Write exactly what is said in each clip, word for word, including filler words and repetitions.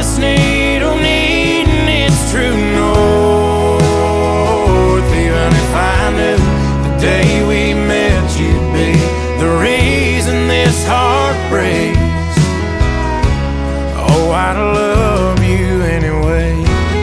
compass needle needing its true north. Even if I knew the day we met you'd be the reason this heart breaks, oh, I'd love you anyway.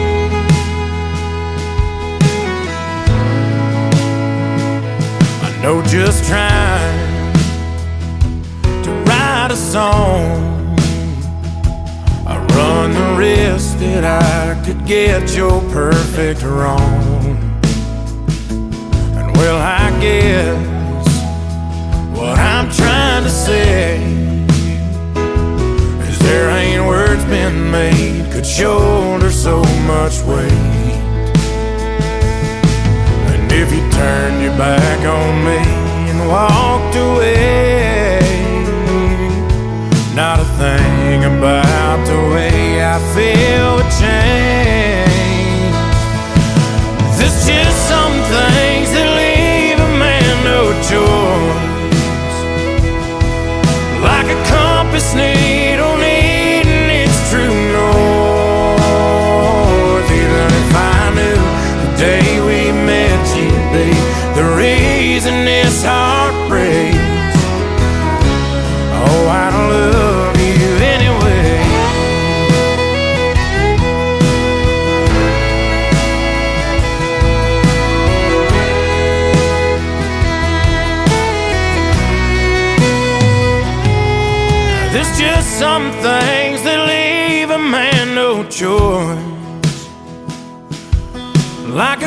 I know just trying to write a song, I run the risk that I could get your perfect wrong. And well, I guess what I'm trying to say is there ain't words been made could shoulder so much weight. And if you turned your back on me and walked away, not a thing about the way I feel would change. There's just some things that leave a man no choice, like a compass needle needing its true north. Even if I knew the day we met you'd be the reason this heart breaks, oh, I'd love you anyway. There's just some things that leave a man no choice, like a